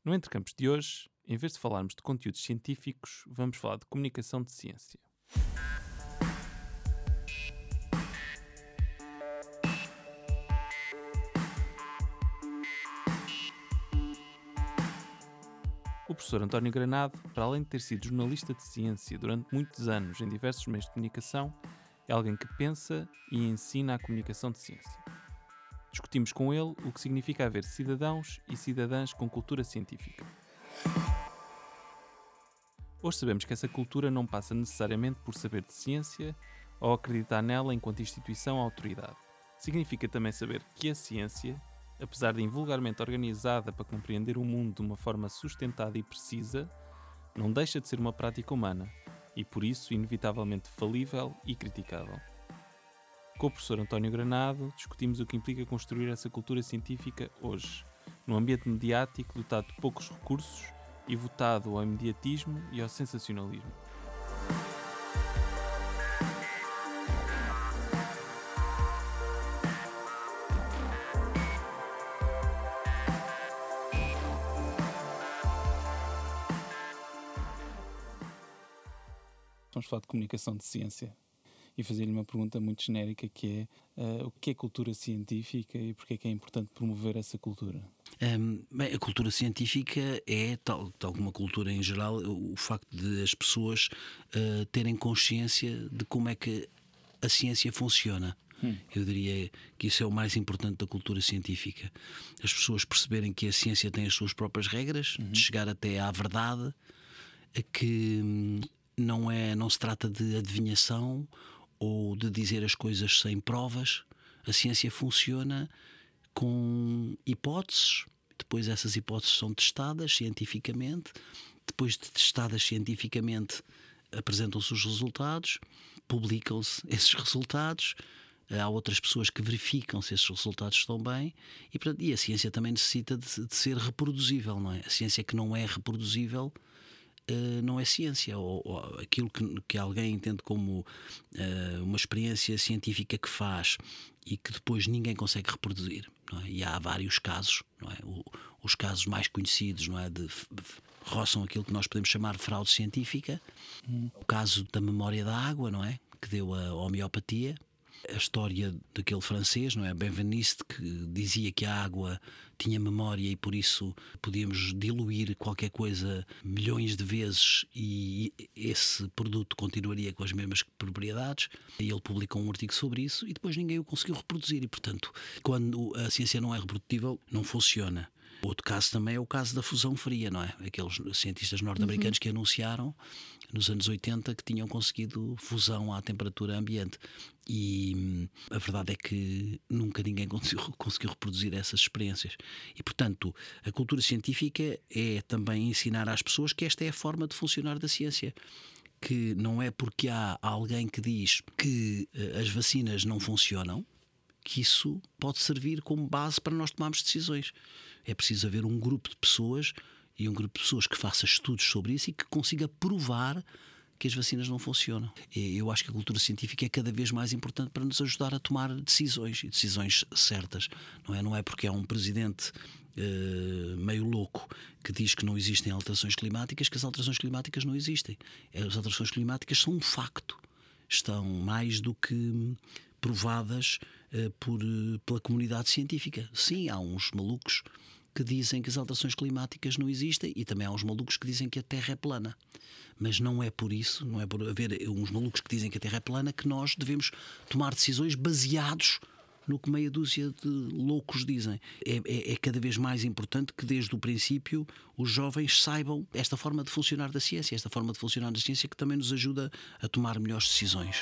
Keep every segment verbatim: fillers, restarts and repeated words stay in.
No Entre Campos de hoje, em vez de falarmos de conteúdos científicos, vamos falar de comunicação de ciência. O professor António Granado, para além de ter sido jornalista de ciência durante muitos anos em diversos meios de comunicação, é alguém que pensa e ensina a comunicação de ciência. Discutimos com ele o que significa haver cidadãos e cidadãs com cultura científica. Hoje sabemos que essa cultura não passa necessariamente por saber de ciência ou acreditar nela enquanto instituição ou autoridade. Significa também saber que a ciência, apesar de invulgarmente organizada para compreender o mundo de uma forma sustentada e precisa, não deixa de ser uma prática humana e, por isso, inevitavelmente falível e criticável. Com o professor António Granado, discutimos o que implica construir essa cultura científica hoje, num ambiente mediático dotado de poucos recursos e votado ao imediatismo e ao sensacionalismo. Vamos falar de comunicação de ciência e fazer-lhe uma pergunta muito genérica que é uh, o que é cultura científica e porque é que é importante promover essa cultura? Um, bem, a cultura científica é, tal, tal como a cultura em geral, o facto de as pessoas uh, terem consciência de como é que a ciência funciona. Hum. Eu diria que isso é o mais importante da cultura científica. As pessoas perceberem que a ciência tem as suas próprias regras, uhum. de chegar até à verdade, que hum, não, é, não se trata de adivinhação ou de dizer as coisas sem provas. A ciência funciona com hipóteses, depois essas hipóteses são testadas cientificamente, depois de testadas cientificamente apresentam-se os resultados, publicam-se esses resultados, há outras pessoas que verificam se esses resultados estão bem e, portanto, e a ciência também necessita de, de ser reproduzível, não é? A ciência que não é reproduzível Uh, não é ciência, ou, ou aquilo que, que alguém entende como uh, uma experiência científica que faz e que depois ninguém consegue reproduzir, não é? E há vários casos, não é? O, os casos mais conhecidos, não é? de, de, roçam aquilo que nós podemos chamar de fraude científica. Hum. O caso da memória da água, não é? Que deu a homeopatia. A história daquele francês, não é? Benveniste, que dizia que a água tinha memória e por isso podíamos diluir qualquer coisa milhões de vezes e esse produto continuaria com as mesmas propriedades. E ele publicou um artigo sobre isso e depois ninguém o conseguiu reproduzir e, portanto, quando a ciência não é reprodutível, não funciona. Outro caso também é o caso da fusão fria, não é? Aqueles cientistas norte-americanos uhum. que anunciaram nos anos oitenta que tinham conseguido fusão à temperatura ambiente e a verdade é que nunca ninguém conseguiu, conseguiu reproduzir essas experiências e, portanto, a cultura científica é também ensinar às pessoas que esta é a forma de funcionar da ciência, que não é porque há alguém que diz que as vacinas não funcionam que isso pode servir como base para nós tomarmos decisões. É preciso haver um grupo de pessoas e um grupo de pessoas que faça estudos sobre isso e que consiga provar que as vacinas não funcionam. Eu acho que a cultura científica é cada vez mais importante para nos ajudar a tomar decisões e decisões certas. Não é, não é porque há um presidente uh, meio louco que diz que não existem alterações climáticas que as alterações climáticas não existem. As alterações climáticas são um facto. Estão mais do que provadas uh, por, uh, pela comunidade científica. Sim, há uns malucos que dizem que as alterações climáticas não existem e também há uns malucos que dizem que a Terra é plana. Mas não é por isso, não é por haver uns malucos que dizem que a Terra é plana que nós devemos tomar decisões baseados no que meia dúzia de loucos dizem. É, é, é cada vez mais importante que desde o princípio os jovens saibam esta forma de funcionar da ciência, esta forma de funcionar da ciência que também nos ajuda a tomar melhores decisões.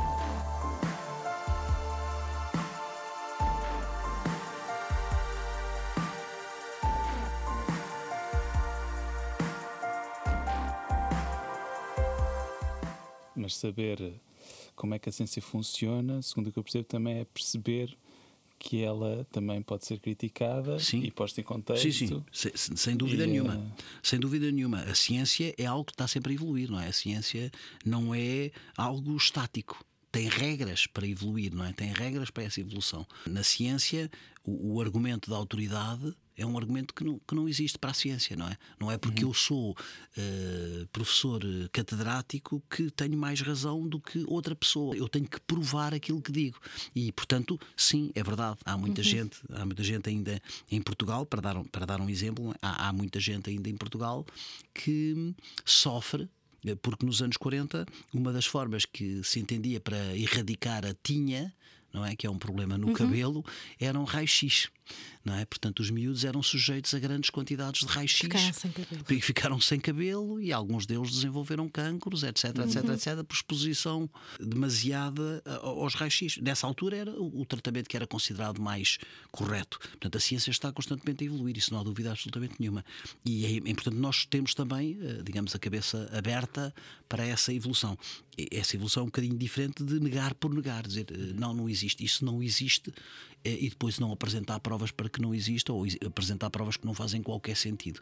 Mas saber como é que a ciência funciona, segundo o que eu percebo, também é perceber que ela também pode ser criticada sim. e posta em contexto. Sim, sim, sem, sem dúvida e, nenhuma. Uh... Sem dúvida nenhuma. A ciência é algo que está sempre a evoluir, não é? A ciência não é algo estático. tem regras para evoluir, não é? Tem regras para essa evolução. Na ciência, o, o argumento da autoridade é um argumento que não, que não existe para a ciência, não é? Não é porque uhum. eu sou uh, professor catedrático que tenho mais razão do que outra pessoa. Eu tenho que provar aquilo que digo. E, portanto, sim, é verdade. Há muita uhum. gente, há muita gente ainda em Portugal, para dar, para dar um exemplo, há, há muita gente ainda em Portugal que sofre. Porque nos anos quarenta, uma das formas que se entendia para erradicar a tinha, não é, que é um problema no uhum. cabelo, era um raio-x. Não é? Portanto, os miúdos eram sujeitos a grandes quantidades de raio-x. Ficaram sem cabelo. E ficaram sem cabelo e alguns deles desenvolveram cancros, etc, uhum. etc, etc, por exposição demasiada aos raios-x. Nessa altura era o tratamento que era considerado mais correto. Portanto, a ciência está constantemente a evoluir, isso não há dúvida absolutamente nenhuma. E é importante nós temos também, digamos, a cabeça aberta para essa evolução. Essa evolução é um bocadinho diferente de negar por negar, dizer não, não existe, isso não existe, e depois não apresentar provas para que não exista ou apresentar provas que não fazem qualquer sentido.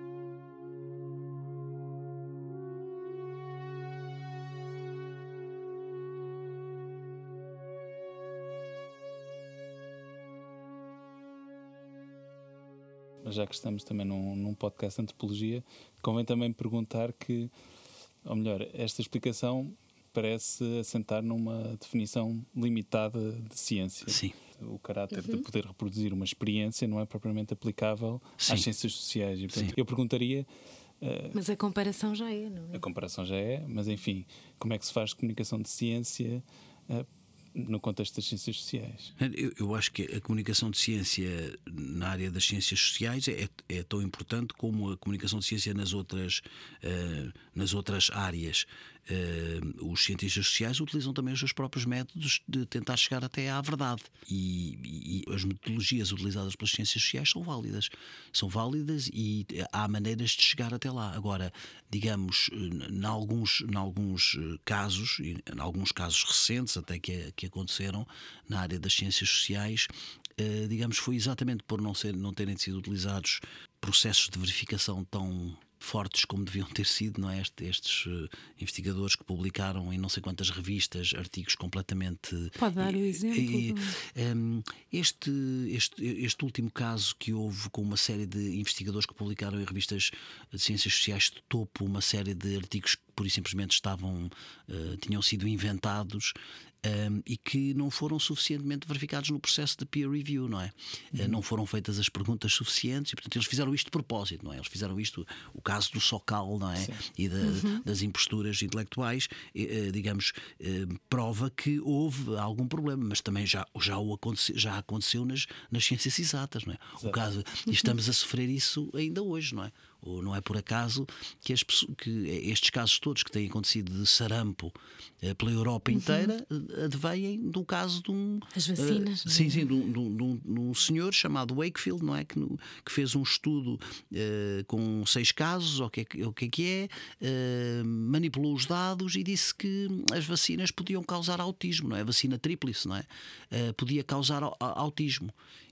Já que estamos também num, num podcast de antropologia, convém também perguntar que, ou melhor, esta explicação parece assentar numa definição limitada de ciência. Sim. O caráter uhum. de poder reproduzir uma experiência não é propriamente aplicável Sim. às ciências sociais. E, portanto, eu perguntaria... Uh, mas a comparação já é, não é? A comparação já é, mas enfim, como é que se faz comunicação de ciência uh, no contexto das ciências sociais? Eu, eu acho que a comunicação de ciência na área das ciências sociais é, é tão importante como a comunicação de ciência nas outras, uh, nas outras áreas. Uh, os cientistas sociais utilizam também os seus próprios métodos de tentar chegar até à verdade e, e as metodologias utilizadas pelas ciências sociais são válidas são válidas e há maneiras de chegar até lá. Agora, digamos, em alguns, em alguns casos, em alguns casos recentes até que, que aconteceram na área das ciências sociais, uh, digamos, foi exatamente por não, ser, não terem sido utilizados processos de verificação tão fortes como deviam ter sido, não é? Este, estes uh, investigadores que publicaram em não sei quantas revistas artigos completamente... Pode dar o exemplo? E, um, este, este, este último caso que houve com uma série de investigadores que publicaram em revistas de ciências sociais de topo uma série de artigos que pura e simplesmente estavam, uh, tinham sido inventados Um, e que não foram suficientemente verificados no processo de peer review, não é? Uhum. Uh, não foram feitas as perguntas suficientes e, portanto, eles fizeram isto de propósito, não é? Eles fizeram isto, o caso do Sokal, não é? Sim. E da, uhum. das imposturas intelectuais, uh, digamos, uh, prova que houve algum problema, mas também já, já, o aconteceu, já aconteceu nas, nas ciências exatas, não é? O caso, e estamos a sofrer isso ainda hoje, não é? Ou não é por acaso que, as, que estes casos todos que têm acontecido de sarampo eh, pela Europa inteira uhum. advêm do caso de um... As vacinas. Uh, sim, sim, de um, de, um, de um senhor chamado Wakefield, não é? Que, no, que fez um estudo uh, com seis casos, o que é o que é, que é uh, manipulou os dados e disse que as vacinas podiam causar autismo, não é? A vacina tríplice, não é? Uh, podia causar autismo.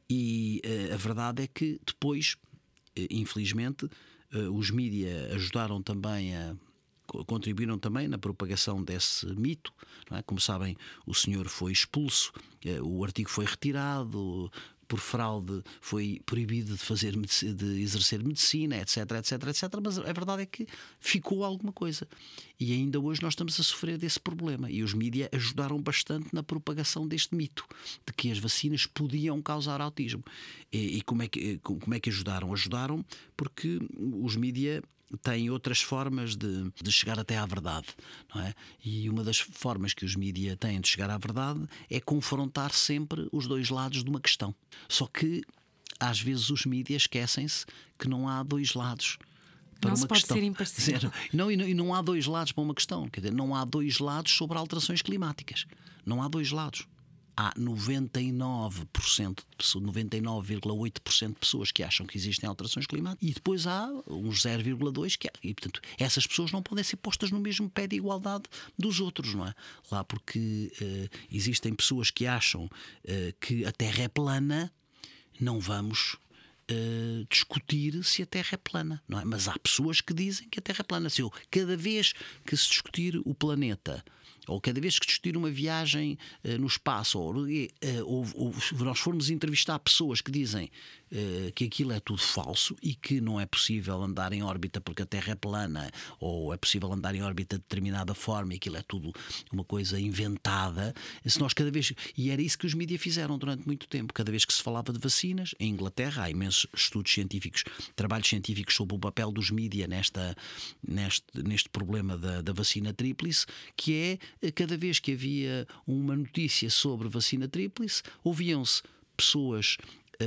E uh, a verdade é que depois, uh, infelizmente, Uh, os mídia ajudaram também a contribuíram também na propagação desse mito, não é? Como sabem, o senhor foi expulso, uh, o artigo foi retirado, por fraude foi proibido de fazer de exercer medicina, etc, etc, etc, mas a verdade é que ficou alguma coisa e ainda hoje nós estamos a sofrer desse problema e os mídia ajudaram bastante na propagação deste mito de que as vacinas podiam causar autismo. E, e como é que como é que ajudaram? Ajudaram porque os mídia têm outras formas de, de chegar até à verdade, não é? E uma das formas que os mídia têm de chegar à verdade é confrontar sempre os dois lados de uma questão. Só que às vezes os mídias esquecem-se que não há dois lados para não uma se pode questão. Ser imparcial. Não, e não, e não há dois lados para uma questão. Quer dizer, não há dois lados sobre alterações climáticas. Não há dois lados. Há noventa e nove por cento de pessoas, noventa e nove vírgula oito por cento de pessoas que acham que existem alterações climáticas e depois há uns zero vírgula dois por cento que há. E, portanto, essas pessoas não podem ser postas no mesmo pé de igualdade dos outros, não é? Lá porque uh, existem pessoas que acham uh, que a Terra é plana, não vamos Uh, discutir se a Terra é plana, não é? Mas há pessoas que dizem que a Terra é plana. Se eu, cada vez que se discutir o planeta ou cada vez que discutir uma viagem uh, no espaço, ou, uh, ou, ou nós formos entrevistar pessoas que dizem uh, que aquilo é tudo falso e que não é possível andar em órbita porque a Terra é plana, ou é possível andar em órbita de determinada forma e aquilo é tudo uma coisa inventada, se nós cada vez, e era isso que os mídias fizeram durante muito tempo, cada vez que se falava de vacinas, em Inglaterra há imensos estudos científicos, trabalhos científicos sobre o papel dos mídias nesta, neste, neste problema da, da vacina tríplice, que é, cada vez que havia uma notícia sobre vacina tríplice, ouviam-se pessoas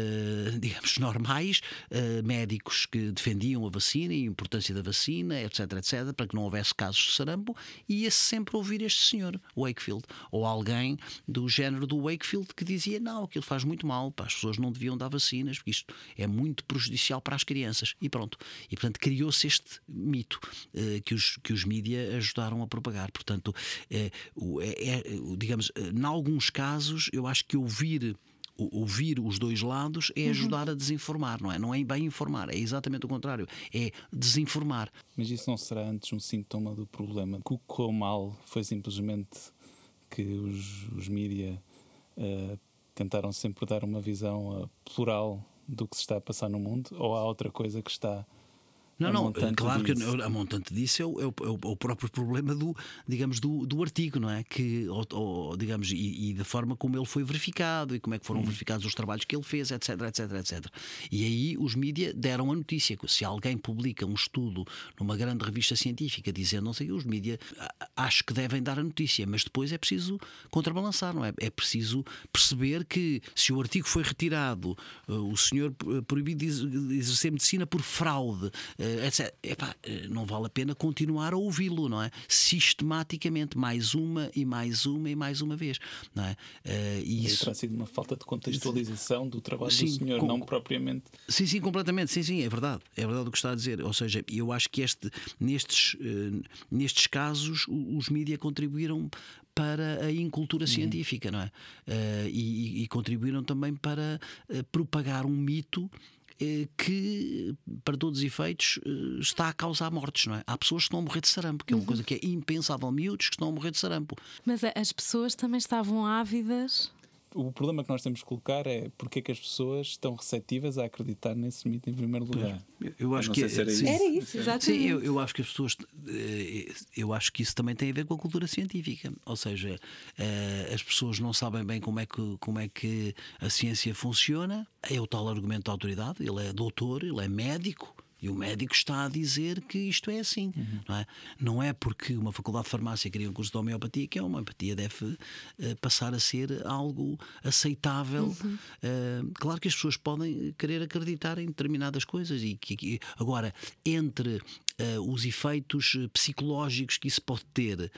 Uh, digamos, normais, uh, médicos que defendiam a vacina e a importância da vacina, etc, etc, para que não houvesse casos de sarampo, e ia-se sempre ouvir este senhor, Wakefield, ou alguém do género do Wakefield que dizia, não, aquilo faz muito mal, pá, as pessoas não deviam dar vacinas, porque isto é muito prejudicial para as crianças, e pronto. E portanto criou-se este mito uh, que os, que os mídias ajudaram a propagar. Portanto, uh, é, é, digamos, em alguns casos, eu acho que ouvir ouvir os dois lados é ajudar uhum. a desinformar, não é? Não é bem informar, é exatamente o contrário, é desinformar. Mas isso não será antes um sintoma do problema? O que correu mal foi simplesmente que os, os mídias uh, tentaram sempre dar uma visão uh, plural do que se está a passar no mundo, ou há outra coisa que está... Não, não, claro disso. que a montante disso é o, é o, é o próprio problema do, digamos, do, do artigo, não é? Que, ou, ou, digamos, e, e da forma como ele foi verificado e como é que foram hum. verificados os trabalhos que ele fez, etc, etc, etcétera. E aí os mídias deram a notícia que se alguém publica um estudo numa grande revista científica dizendo não sei, os mídias acho que devem dar a notícia, mas depois é preciso contrabalançar, não é? É preciso perceber que se o artigo foi retirado, o senhor proibido de exercer medicina por fraude, Epá, não vale a pena continuar a ouvi-lo, não é? Sistematicamente, mais uma e mais uma e mais uma vez, não é? Uh, e isso terá sido uma falta de contextualização do trabalho sim, do senhor, com... não propriamente. Sim, sim, completamente, sim, sim, é verdade, é verdade o que está a dizer. Ou seja, eu acho que este, nestes, uh, nestes casos os mídias contribuíram para a incultura uhum. científica, não é? Uh, e, e contribuíram também para uh, propagar um mito que, para todos os efeitos, está a causar mortes, não é? Há pessoas que estão a morrer de sarampo, que é uma uhum. coisa que é impensável, miúdos que estão a morrer de sarampo. Mas as pessoas também estavam ávidas. O problema que nós temos que colocar é porque é que as pessoas estão receptivas a acreditar nesse mito em primeiro lugar. Eu, eu acho que era, sim, era isso, exatamente. Sim, eu, eu acho que as pessoas, eu acho que isso também tem a ver com a cultura científica. Ou seja, as pessoas não sabem bem como é que, como é que a ciência funciona. É o tal argumento da autoridade. Ele é doutor, ele é médico. E o médico está a dizer que isto é assim, uhum. não é? Não é porque uma faculdade de farmácia cria um curso de homeopatia que a homeopatia deve uh, passar a ser algo aceitável. Uhum. Uh, claro que as pessoas podem querer acreditar em determinadas coisas e que, que agora entre uh, os efeitos psicológicos que isso pode ter.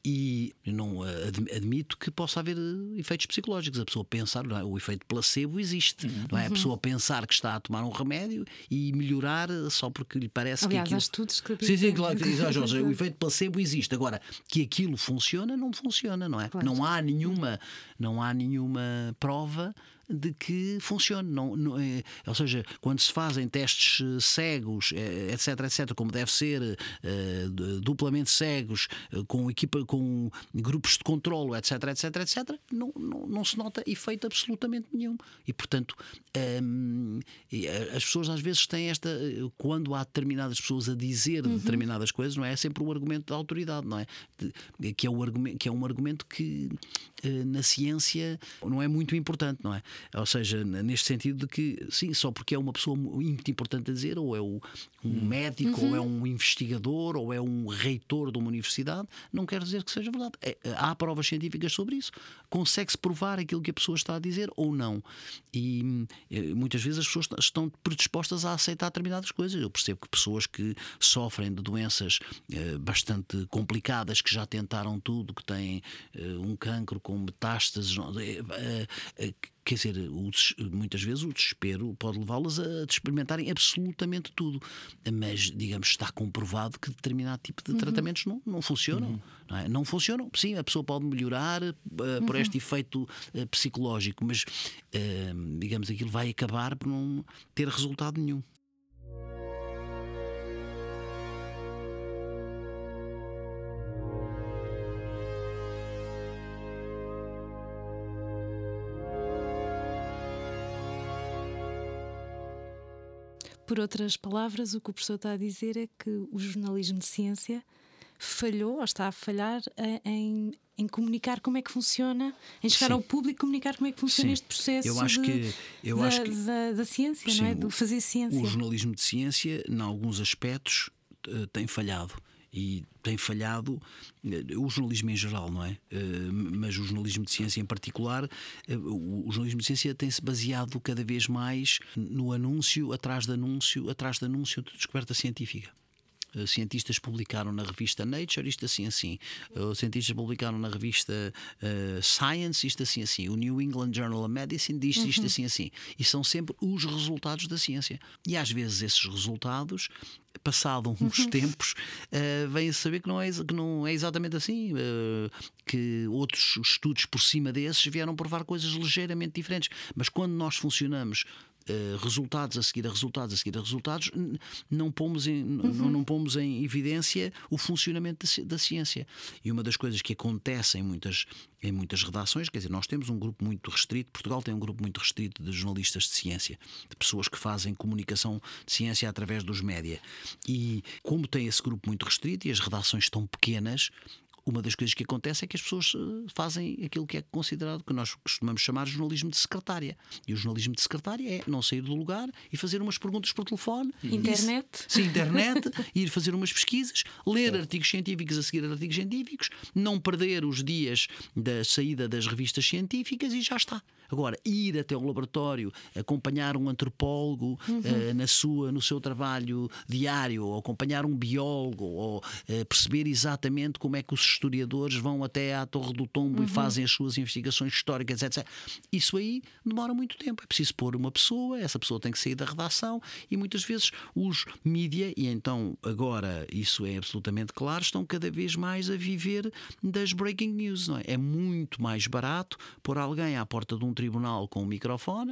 E não admito que possa haver efeitos psicológicos. A pessoa pensar, não é? O efeito placebo existe, uhum. não é? A pessoa pensar que está a tomar um remédio e melhorar só porque lhe parece Aliás, que aquilo... há estudos que sim, sim, claro que o efeito placebo existe. Agora, que aquilo funciona, não funciona, não é? Claro. Não há nenhuma, não há nenhuma prova de que funcione. Não, não, é, ou seja, quando se fazem testes cegos, etc, etc, como deve ser, é, duplamente cegos, com equipa, com grupos de controlo, etc, etc, etc, não, não, não se nota efeito absolutamente nenhum. E, portanto, hum, as pessoas às vezes têm esta... Quando há determinadas pessoas a dizer uhum. determinadas coisas, não é? É sempre o argumento da autoridade, não é? De, que, é o argumento, que é um argumento que na ciência não é muito importante, não é? Ou seja, neste sentido de que, sim, só porque é uma pessoa muito importante a dizer, ou é um médico, uhum. ou é um investigador, ou é um reitor de uma universidade, não quer dizer que seja verdade. É, há provas científicas sobre isso. Consegue-se provar aquilo que a pessoa está a dizer ou não? E muitas vezes as pessoas estão predispostas a aceitar determinadas coisas. Eu percebo que pessoas que sofrem de doenças eh, bastante complicadas, que já tentaram tudo, que têm eh, um cancro com metástases, eh, eh, quer dizer, o, muitas vezes o desespero pode levá-las a experimentarem absolutamente tudo. Mas, digamos, está comprovado que determinado tipo de uhum. tratamentos não, não funcionam. Uhum. Não, é? Não funcionam. Sim, a pessoa pode melhorar uh, uhum. por este efeito uh, psicológico, mas, uh, digamos, aquilo vai acabar por não ter resultado nenhum. Por outras palavras, o que o professor está a dizer é que o jornalismo de ciência falhou ou está a falhar em, em comunicar como é que funciona, em chegar Sim. ao público, comunicar como é que funciona Sim. este processo Eu acho de, que, eu da, acho que, da, da ciência, sim, não é? Do fazer ciência. O jornalismo de ciência, em alguns aspectos, uh, tem falhado. E tem falhado uh, o jornalismo em geral, não é? Uh, mas o jornalismo de ciência em particular, uh, o, o jornalismo de ciência tem-se baseado cada vez mais no anúncio, atrás de anúncio, atrás de anúncio de descoberta científica. Uh, cientistas publicaram na revista Nature isto assim assim, uh, cientistas publicaram na revista uh, Science isto assim assim, o New England Journal of Medicine diz isto uhum. assim assim, e são sempre os resultados da ciência, e às vezes esses resultados, passado uns uhum. tempos, uh, vem-se saber que não, é, que não é exatamente assim, uh, que outros estudos por cima desses vieram provar coisas ligeiramente diferentes, mas quando nós funcionamos Uh, resultados a seguir a resultados a seguir a resultados, não pomos em, uhum. não, não pomos em evidência o funcionamento da, da ciência. E uma das coisas que acontece em muitas, em muitas redações, quer dizer, nós temos um grupo muito restrito, Portugal tem um grupo muito restrito de jornalistas de ciência, de pessoas que fazem comunicação de ciência através dos média. E como tem esse grupo muito restrito e as redações estão pequenas, uma das coisas que acontece é que as pessoas fazem aquilo que é considerado, que nós costumamos chamar de jornalismo de secretária. E o jornalismo de secretária é não sair do lugar e fazer umas perguntas por telefone. Internet. Isso, sim, internet. Ir fazer umas pesquisas, ler sim. artigos científicos a seguir a artigos científicos, não perder os dias da saída das revistas científicas e já está. Agora, ir até ao laboratório, acompanhar um antropólogo uhum. uh, na sua, no seu trabalho diário, ou acompanhar um biólogo, ou uh, perceber exatamente como é que os historiadores vão até à Torre do Tombo uhum. e fazem as suas investigações históricas, etcétera. Isso aí demora muito tempo. É preciso pôr uma pessoa, essa pessoa tem que sair da redação, e muitas vezes os mídia, e então agora isso é absolutamente claro, estão cada vez mais a viver das breaking news, não é? É muito mais barato pôr alguém à porta de um tribunal com um microfone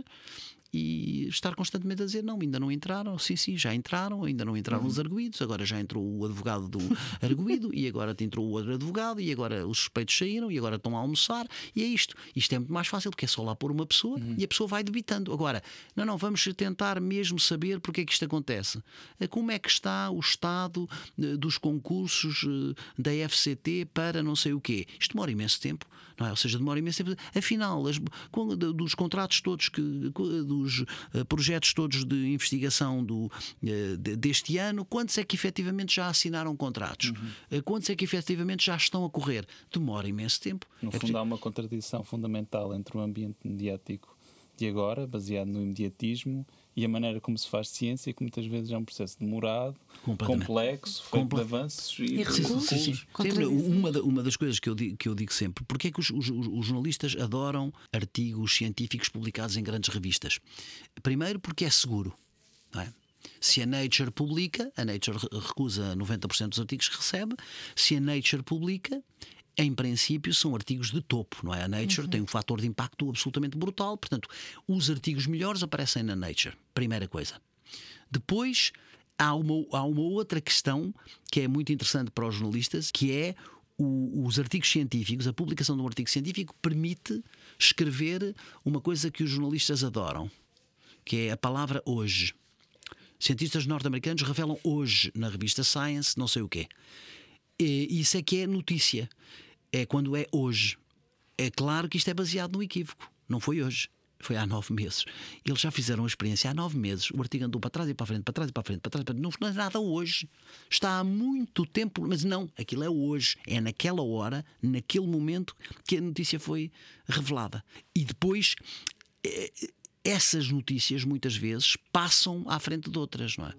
e estar constantemente a dizer não, ainda não entraram, sim, sim, já entraram, ainda não entraram uhum. os arguídos, agora já entrou o advogado do arguído e agora entrou o outro advogado e agora os suspeitos saíram e agora estão a almoçar, e é isto. Isto é muito mais fácil porque é só lá pôr uma pessoa uhum. e a pessoa vai debitando. Agora, não, não, vamos tentar mesmo saber porque é que isto acontece. Como é que está o estado dos concursos da F C T para não sei o quê? Isto demora imenso tempo, não é? Ou seja, demora imenso tempo. Afinal, as, dos contratos todos que dos uh, projetos todos de investigação do, uh, de, deste ano, quantos é que efetivamente já assinaram contratos? Uhum. Uh, quantos é que efetivamente já estão a correr? Demora imenso tempo. No é fundo, há uma contradição fundamental entre o ambiente mediático de agora, baseado no imediatismo, e a maneira como se faz ciência, que muitas vezes é um processo demorado, complexo, feito Comple... de avanços e, e recursos. Sim, sim, sim. Uma, uma das coisas que eu digo, que eu digo sempre, porque é que os, os, os jornalistas adoram artigos científicos publicados em grandes revistas? Primeiro porque é seguro, não é? Se a Nature publica, a Nature recusa noventa por cento dos artigos que recebe. Se a Nature publica, em princípio são artigos de topo, não é? A Nature uhum. tem um fator de impacto absolutamente brutal, portanto, os artigos melhores aparecem na Nature, primeira coisa. Depois, há uma, há uma outra questão que é muito interessante para os jornalistas, que é o, os artigos científicos, a publicação de um artigo científico permite escrever uma coisa que os jornalistas adoram, que é a palavra hoje. Cientistas norte-americanos revelam hoje na revista Science não sei o quê. E isso é que é notícia. É quando é hoje. É claro que isto é baseado no equívoco. Não foi hoje. Foi há nove meses. Eles já fizeram a experiência há nove meses. O artigo andou para trás e para a frente, para trás e para a frente, para trás e para a frente. Não é nada hoje. Está há muito tempo. Mas não, aquilo é hoje. É naquela hora, naquele momento, que a notícia foi revelada. E depois, essas notícias muitas vezes passam à frente de outras, não é?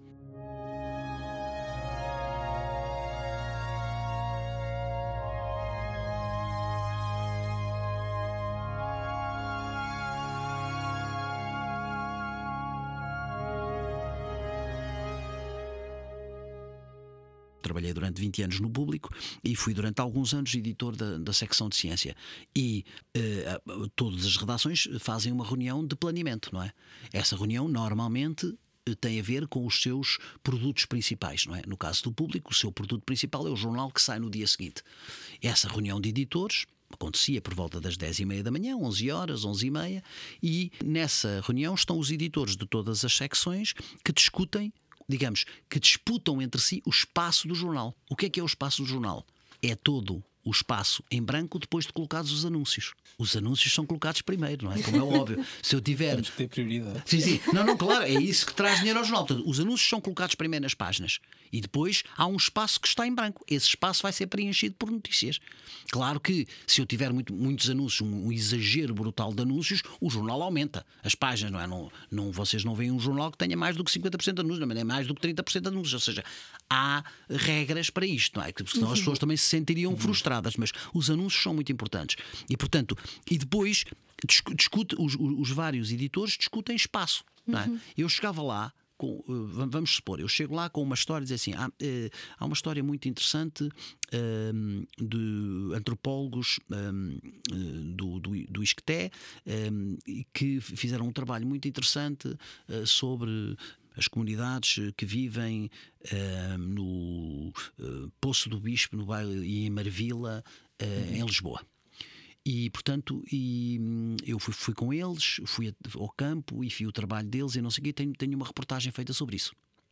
Trabalhei durante vinte anos no Público e fui durante alguns anos editor da, da secção de ciência. E uh, todas as redações fazem uma reunião de planeamento, não é? Essa reunião normalmente tem a ver com os seus produtos principais, não é? No caso do Público, o seu produto principal é o jornal que sai no dia seguinte. Essa reunião de editores acontecia por volta das dez e meia da manhã, onze horas, onze e meia, e nessa reunião estão os editores de todas as secções que discutem, digamos, que disputam entre si o espaço do jornal. O que é que é o espaço do jornal? É todo o espaço em branco depois de colocados os anúncios. Os anúncios são colocados primeiro, não é? Como é óbvio. Se eu tiver... Temos que ter prioridade. Sim, sim. Não, não, claro, é isso que traz dinheiro ao jornal. Portanto, os anúncios são colocados primeiro nas páginas e depois há um espaço que está em branco. Esse espaço vai ser preenchido por notícias. Claro que se eu tiver muito, muitos anúncios, um, um exagero brutal de anúncios, o jornal aumenta. As páginas, não é? Não, não, vocês não veem um jornal que tenha mais do que cinquenta por cento de anúncios, nem mais do que trinta por cento de anúncios. Ou seja, há regras para isto, não é? Porque senão as pessoas também se sentiriam frustradas. Mas os anúncios são muito importantes. E, portanto, e depois discute, os, os vários editores discutem espaço. Não é? Uhum. Eu chegava lá, com, vamos supor, eu chego lá com uma história, dizer assim, há, há uma história muito interessante um, de antropólogos um, do, do, do Isqueté um, que fizeram um trabalho muito interessante uh, sobre as comunidades que vivem uh, no uh, Poço do Bispo, no bairro, e em Marvila, uh, uhum. em Lisboa. E, portanto, e, eu fui, fui com eles, fui ao campo e vi o trabalho deles e não sei o quê, tenho, tenho uma reportagem feita sobre isso.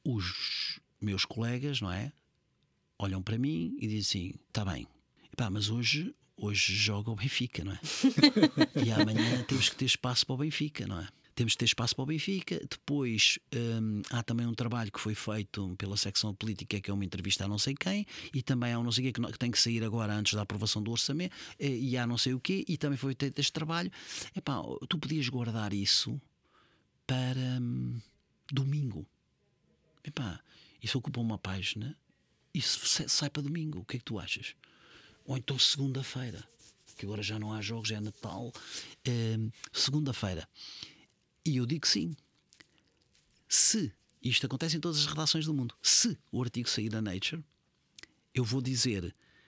Os meus colegas, não é? Olham para mim e dizem assim, está bem, epá, mas hoje, hoje joga o Benfica, não é? E amanhã temos que ter espaço para o Benfica, não é? Temos que ter espaço para o Benfica. Depois hum, há também um trabalho que foi feito pela secção de política, que é uma entrevista a não sei quem, e também há um não sei o quê que tem que sair agora antes da aprovação do orçamento, e há não sei o quê, e também foi feito este trabalho. Epá, tu podias guardar isso para hum, domingo. Epá, isso ocupa uma página, isso sai para domingo. O que é que tu achas? Ou então segunda-feira, que agora já não há jogos, já é Natal. Hum, segunda-feira. E eu digo sim. Se, isto acontece em todas as redações do mundo, se o artigo sair da Nature, eu vou dizer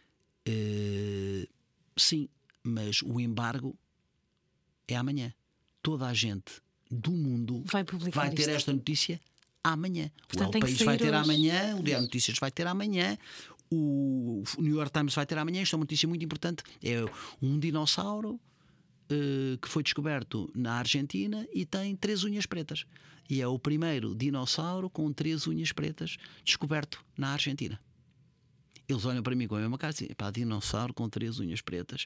uh, sim, mas o embargo é amanhã. Toda a gente do mundo vai, vai ter isto. esta notícia amanhã. Portanto, o El País vai ter hoje. amanhã, o Diário Notícias vai ter amanhã, o New York Times vai ter amanhã. Isto é uma notícia muito importante. É um dinossauro que foi descoberto na Argentina e tem três unhas pretas. E é o primeiro dinossauro com três unhas pretas descoberto na Argentina. Eles olham para mim com a mesma cara e dizem, epá, dinossauro com três unhas pretas.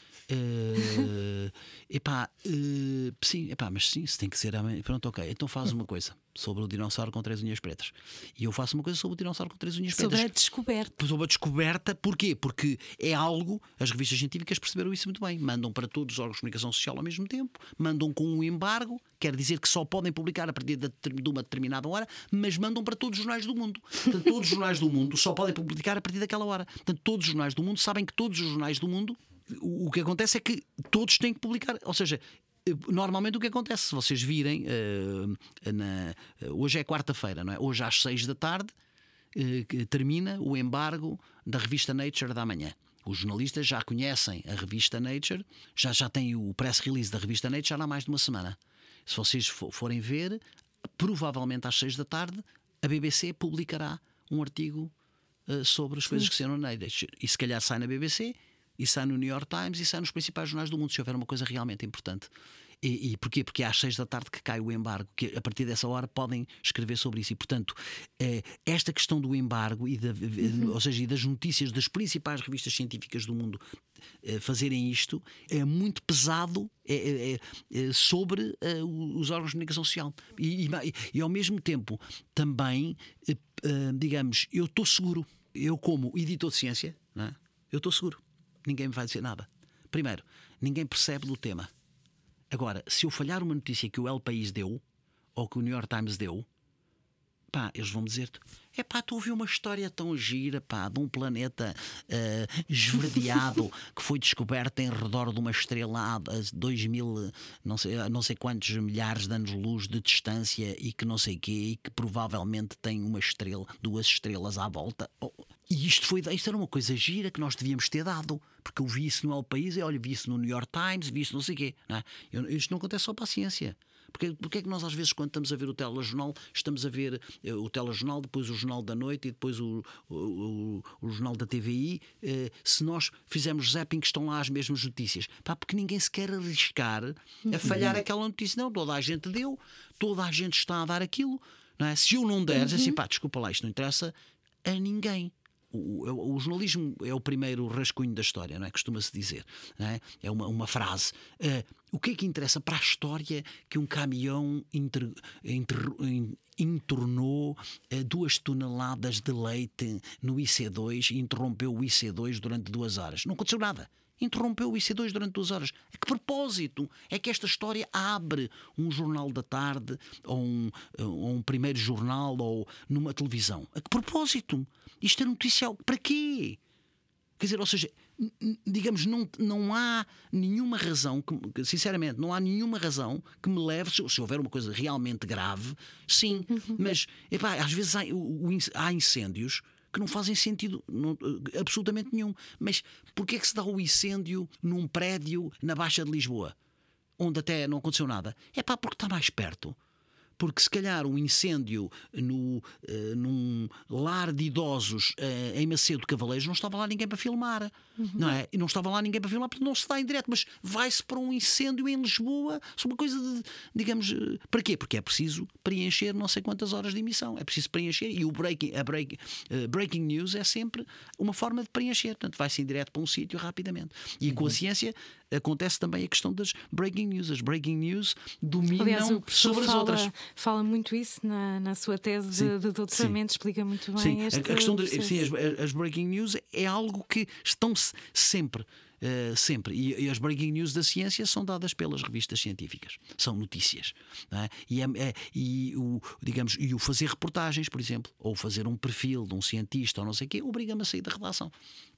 Uh, epá, uh, sim, epá, mas sim, se tem que ser amanhã. Pronto, ok, então faz uma coisa sobre o dinossauro com três unhas pretas. E eu faço uma coisa sobre o dinossauro com três unhas sobre pretas. Sobre a descoberta. Sobre a descoberta, porquê? Porque é algo, as revistas científicas perceberam isso muito bem. Mandam para todos os órgãos de comunicação social ao mesmo tempo, mandam com um embargo, quer dizer que só podem publicar a partir de, de uma determinada hora, mas mandam para todos os jornais do mundo. Portanto, todos os jornais do mundo só podem publicar a partir daquela hora. Portanto, todos os jornais do mundo sabem que todos os jornais do mundo, o, o que acontece é que todos têm que publicar. Ou seja, normalmente o que acontece, se vocês virem, uh, na, uh, hoje é quarta-feira, não é? Hoje às seis da tarde uh, termina o embargo da revista Nature da manhã. Os jornalistas já conhecem a revista Nature, já, já têm o press release da revista Nature já há mais de uma semana. Se vocês forem ver, provavelmente às seis da tarde a B B C publicará um artigo uh, sobre as coisas Sim. que saíram na Nature. E se calhar sai na B B C, e sai no New York Times, e sai nos principais jornais do mundo, se houver uma coisa realmente importante. E, e porquê? Porque é às seis da tarde que cai o embargo, que a partir dessa hora podem escrever sobre isso. E, portanto, eh, esta questão do embargo, e da, uhum. ou seja, e das notícias das principais revistas científicas do mundo eh, fazerem isto, é muito pesado é, é, é, sobre eh, os órgãos de comunicação social. E, e, e ao mesmo tempo, também, eh, eh, digamos, eu estou seguro. Eu, como editor de ciência, não é? Eu estou seguro. Ninguém me vai dizer nada. Primeiro, ninguém percebe do tema. Agora, se eu falhar uma notícia que o El País deu, ou que o New York Times deu, pá, eles vão dizer: é pá, tu ouviu uma história tão gira, pá, de um planeta uh, esverdeado que foi descoberto em redor de uma estrela a dois mil, não sei, não sei quantos milhares de anos-luz de distância e que não sei quê, e que provavelmente tem uma estrela, duas estrelas à volta. Oh, e isto, foi, isto era uma coisa gira que nós devíamos ter dado, porque eu vi isso no El País, e olha, vi isso no New York Times, vi isso não sei o quê. Não é? eu, isto não acontece só para a ciência. Porque, porque é que nós às vezes quando estamos a ver o telejornal estamos a ver uh, o telejornal, depois o jornal da noite e depois o, o, o, o jornal da T V I, uh, se nós fizermos zapping estão lá as mesmas notícias? Pá, porque ninguém se quer arriscar a falhar uhum. aquela notícia. Não, toda a gente deu, toda a gente está a dar aquilo, não é? Se eu não der, uhum. assim, pá, desculpa lá, isto não interessa a ninguém. O, o, o jornalismo é o primeiro rascunho da história, não é? Costuma-se dizer, não é? É uma, uma frase. Uh, o que é que interessa para a história que um caminhão inter, inter, entornou uh, duas toneladas de leite no I C dois e interrompeu o I C dois durante duas horas? Não aconteceu nada. Interrompeu o I C dois durante duas horas. A que propósito é que esta história abre um jornal da tarde ou um, ou um primeiro jornal ou numa televisão? A que propósito? Isto é noticial. Para quê? Quer dizer, ou seja, digamos, não, não há nenhuma razão, que, sinceramente, não há nenhuma razão que me leve, se, se houver uma coisa realmente grave, sim, uhum. mas epá, às vezes há, o, o, há incêndios que não fazem sentido não, absolutamente nenhum. Mas porquê é que se dá o incêndio num prédio na Baixa de Lisboa, onde até não aconteceu nada? É pá, porque está mais perto. Porque se calhar um incêndio no, uh, num lar de idosos uh, em Macedo de Cavaleiros não estava lá ninguém para filmar, uhum. não é? E não estava lá ninguém para filmar porque não se dá em direto, mas vai-se para um incêndio em Lisboa, sobre uma coisa de, digamos, uh, para quê? Porque é preciso preencher não sei quantas horas de emissão, é preciso preencher e o breaking, a break, uh, breaking news é sempre uma forma de preencher, portanto vai-se em direto para um sítio rapidamente. E uhum. com a ciência acontece também a questão das breaking news. As breaking news dominam Aliás, sobre fala, as outras. Fala muito isso na, na sua tese sim, de, de doutoramento, sim. explica muito bem sim, este a questão de, sim, as, as breaking news é algo que estão sempre, uh, sempre. E, e as breaking news da ciência são dadas pelas revistas científicas. São notícias. Não é? E, é, é, e, o, digamos, e o fazer reportagens, por exemplo, ou fazer um perfil de um cientista ou não sei o quê, obriga-me a sair da redação.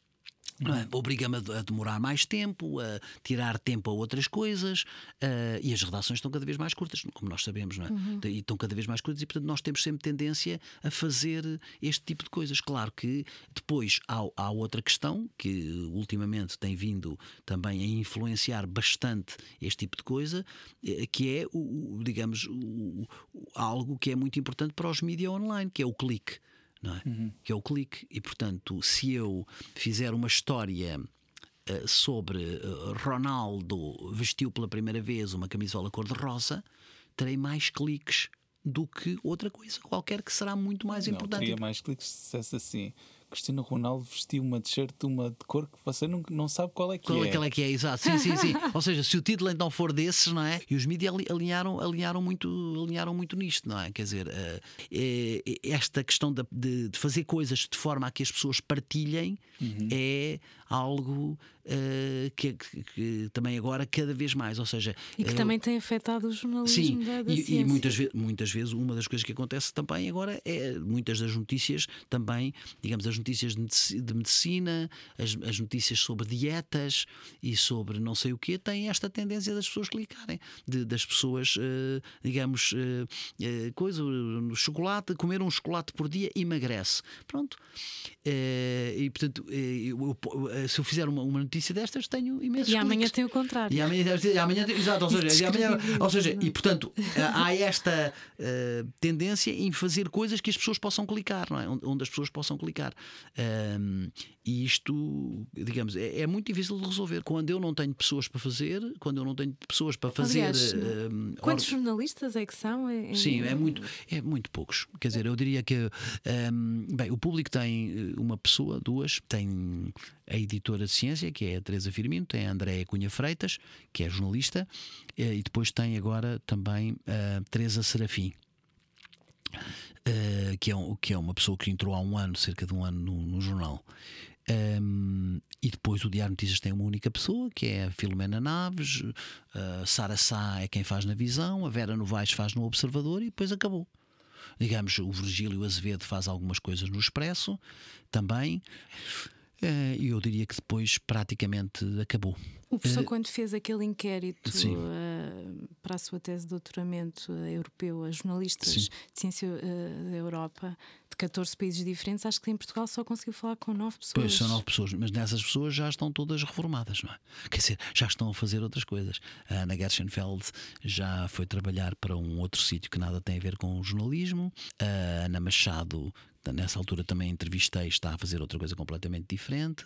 É? Obriga-me a demorar mais tempo, a tirar tempo a outras coisas, uh, e as redações estão cada vez mais curtas, como nós sabemos, não é? Uhum. E estão cada vez mais curtas, e portanto nós temos sempre tendência a fazer este tipo de coisas. Claro que depois há, há outra questão que ultimamente tem vindo também a influenciar bastante este tipo de coisa, que é o, digamos, o, algo que é muito importante para os mídias online, que é o clique. Não é? Uhum. Que é o clique. E portanto, se eu fizer uma história uh, sobre uh, Ronaldo vestiu pela primeira vez uma camisola cor-de-rosa, terei mais cliques do que outra coisa qualquer que será muito mais não, importante. Teria mais cliques se dissesse assim: Cristiano Ronaldo vestiu uma t-shirt de uma de cor que você não, não sabe qual é que qual é. Qual é que é, exato. Sim, sim, sim. Ou seja, se o título então for desses, não é? E os mídias alinharam, alinharam, muito, alinharam muito nisto, não é? Quer dizer, uh, é, esta questão de, de, de fazer coisas de forma a que as pessoas partilhem uhum. é algo uh, que, que, que também agora cada vez mais, ou seja... E que uh, também tem afetado o jornalismo sim, da, da e, ciência. E muitas, ve muitas vezes uma das coisas que acontece também agora é muitas das notícias também, digamos, as notícias de medicina, as, as notícias sobre dietas e sobre não sei o quê, têm esta tendência das pessoas clicarem, de, das pessoas, uh, digamos, uh, uh, coisa, no chocolate, comer um chocolate por dia emagrece. Pronto. Uh, e portanto, uh, eu, eu, se eu fizer uma, uma notícia destas, tenho imensos E amanhã cliques. tem o contrário. E amanhã, e amanhã exato, ou seja, e, amanhã, ou seja, e portanto, há esta uh, tendência em fazer coisas que as pessoas possam clicar, não é? Onde, onde as pessoas possam clicar. Um, e isto, digamos, é, é muito difícil de resolver. Quando eu não tenho pessoas para fazer, quando eu não tenho pessoas para fazer. Aliás, um, quantos or... jornalistas é que são? É, Sim, é muito, é muito poucos. Quer dizer, eu diria que um, bem, o público tem uma pessoa, duas, tem a editora de ciência, que é a Teresa Firmino, tem a Andréa Cunha Freitas, que é jornalista, e depois tem agora também a Teresa Serafim. Uh, que, é um, que é uma pessoa que entrou há um ano, cerca de um ano no, no jornal. Um, e depois o Diário Notícias tem uma única pessoa, que é a Filomena Naves, uh, Sara Sá é quem faz na Visão, a Vera Novaes faz no Observador e depois acabou. Digamos, o Virgílio Azevedo faz algumas coisas no Expresso também. E eu diria que depois praticamente acabou. O professor, quando fez aquele inquérito Sim. uh, para a sua tese de doutoramento uh, europeu a jornalistas Sim. de ciência uh, da Europa de catorze países diferentes, acho que em Portugal só conseguiu falar com nove pessoas. Pois, são nove pessoas, mas nessas pessoas já estão todas reformadas, não é? Quer dizer, já estão a fazer outras coisas. A Ana Gershenfeld já foi trabalhar para um outro sítio que nada tem a ver com o jornalismo. A Ana Machado, nessa altura também entrevistei, está a fazer outra coisa completamente diferente,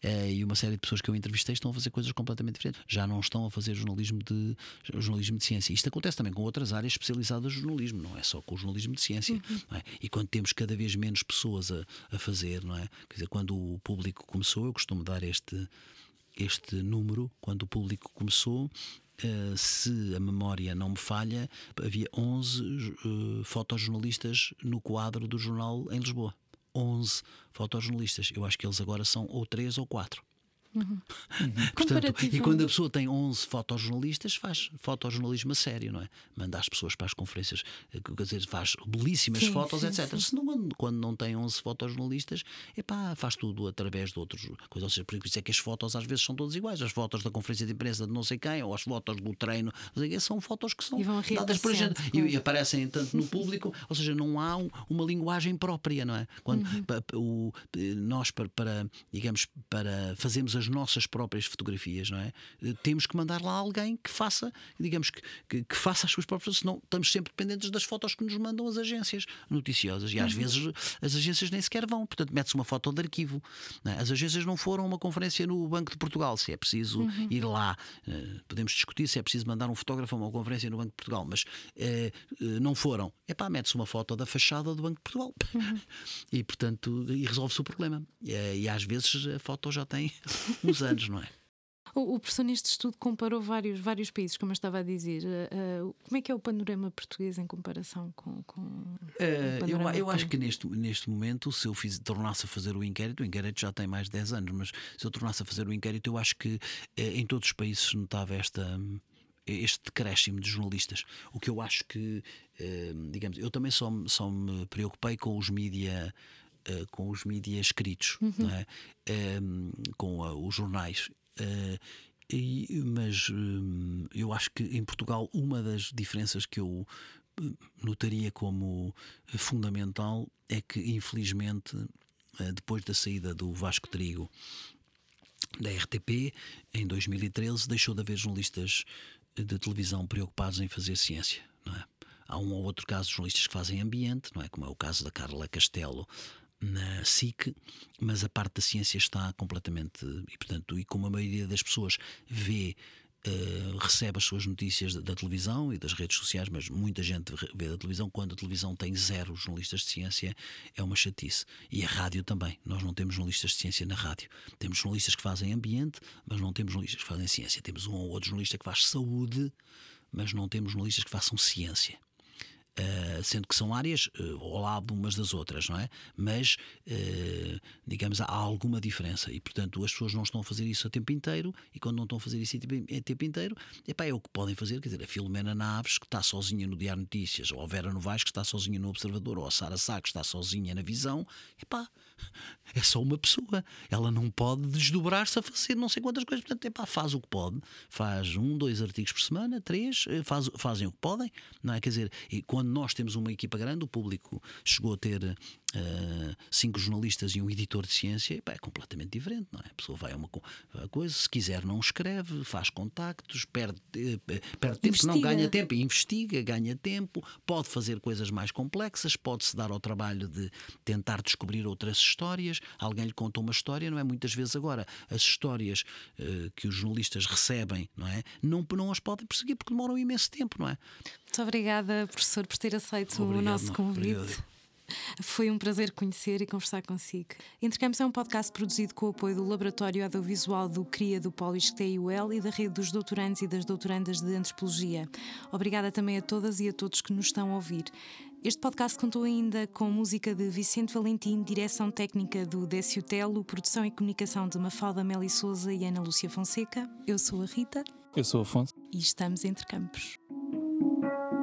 e uma série de pessoas que eu entrevistei estão a fazer coisas completamente diferentes. Já não estão a fazer jornalismo de, jornalismo de ciência. Isto acontece também com outras áreas especializadas de jornalismo, não é só com o jornalismo de ciência. Uhum. Não é? E quando temos cada vez menos pessoas a, a fazer, não é? Quer dizer, quando o público começou, eu costumo dar este, este número, quando o público começou, Uh, se a memória não me falha, havia onze uh, fotojornalistas no quadro do jornal em Lisboa. onze fotojornalistas. Eu acho que eles agora são ou três ou quatro. Uhum. Portanto, e quando a pessoa tem onze fotojornalistas, faz fotojornalismo a sério, não é? Manda as pessoas para as conferências, quer dizer, faz belíssimas sim, fotos, sim, etcétera. Sim. Se não, quando não tem onze fotojornalistas, epá, faz tudo através de outros coisas. Ou seja, por isso é que as fotos às vezes são todas iguais. As fotos da conferência de imprensa de não sei quem, ou as fotos do treino, são fotos que são dadas por gente e, e aparecem tanto no público, ou seja, não há um, uma linguagem própria, não é? Quando uhum. o, nós para, para, digamos, para fazermos as nossas próprias fotografias, não é? Temos que mandar lá alguém que faça, digamos, que, que, que faça as suas próprias, senão estamos sempre dependentes das fotos que nos mandam as agências noticiosas e às uhum. vezes as agências nem sequer vão, portanto mete-se uma foto de arquivo, não é? As agências não foram a uma conferência no Banco de Portugal, se é preciso uhum. ir lá, podemos discutir se é preciso mandar um fotógrafo a uma conferência no Banco de Portugal, mas eh, não foram, epá, mete-se uma foto da fachada do Banco de Portugal uhum. e portanto e resolve-se o problema e, e às vezes a foto já tem uns anos, não é? O, o professor neste estudo comparou vários, vários países, como eu estava a dizer. Uh, uh, como é que é o panorama português em comparação com, com uh, o eu, eu acho que neste, neste momento, se eu fiz, tornasse a fazer o inquérito, o inquérito já tem mais de dez anos, mas se eu tornasse a fazer o inquérito, eu acho que uh, em todos os países se notava esta... este decréscimo de jornalistas. O que eu acho que, uh, digamos, eu também só, só me preocupei com os mídia, uh, com os mídia escritos, uhum. não é? Um, com uh, os jornais. Uh, e, mas uh, eu acho que em Portugal uma das diferenças que eu notaria como fundamental é que, infelizmente, uh, depois da saída do Vasco Trigo da R T P, em dois mil e treze, deixou de haver jornalistas de televisão preocupados em fazer ciência, não é? Há um ou outro caso de jornalistas que fazem ambiente, não é? Como é o caso da Carla Castelo na S I C, mas a parte da ciência está completamente, e portanto, e como a maioria das pessoas vê, uh, recebe as suas notícias da, da televisão e das redes sociais, mas muita gente vê da televisão, quando a televisão tem zero jornalistas de ciência, é uma chatice. E a rádio também, nós não temos jornalistas de ciência na rádio, temos jornalistas que fazem ambiente, mas não temos jornalistas que fazem ciência, temos um ou outro jornalista que faz saúde, mas não temos jornalistas que façam ciência. Uh, sendo que são áreas uh, ao lado umas das outras, não é? Mas, uh, digamos, há alguma diferença e, portanto, as pessoas não estão a fazer isso a tempo inteiro e quando não estão a fazer isso a tempo inteiro, epá, é o que podem fazer, quer dizer, a Filomena Naves, que está sozinha no Diário Notícias, ou a Vera Novaes, que está sozinha no Observador, ou a Sara Sá, que está sozinha na Visão, epá, é só uma pessoa, ela não pode desdobrar-se a fazer não sei quantas coisas, portanto, epá, faz o que pode, faz um, dois artigos por semana, três, faz, fazem o que podem, não é? Quer dizer, e quando nós temos uma equipa grande, o público chegou a ter uh, cinco jornalistas e um editor de ciência, epá, é completamente diferente, não é? A pessoa vai a uma coisa, se quiser não escreve, faz contactos, perde, perde tempo, não ganha tempo, investiga, ganha tempo, pode fazer coisas mais complexas, pode-se dar ao trabalho de tentar descobrir outras histórias, alguém lhe conta uma história, não é? Muitas vezes agora as histórias uh, que os jornalistas recebem, não é? Não, não as podem perseguir porque demoram imenso tempo, não é? Muito obrigada, professor, por ter aceito Obrigado, o nosso convite. Obrigado. Foi um prazer conhecer e conversar consigo. Intercampos é um podcast produzido com o apoio do Laboratório Audiovisual do C R I A do Polo I S C T E U L e da Rede dos Doutorandos e das Doutorandas de Antropologia. Obrigada também a todas e a todos que nos estão a ouvir. Este podcast contou ainda com música de Vicente Valentim, direção técnica do Décio Telo, produção e comunicação de Mafalda Meli Souza e Ana Lúcia Fonseca. Eu sou a Rita. Eu sou o Afonso. E estamos entre campos.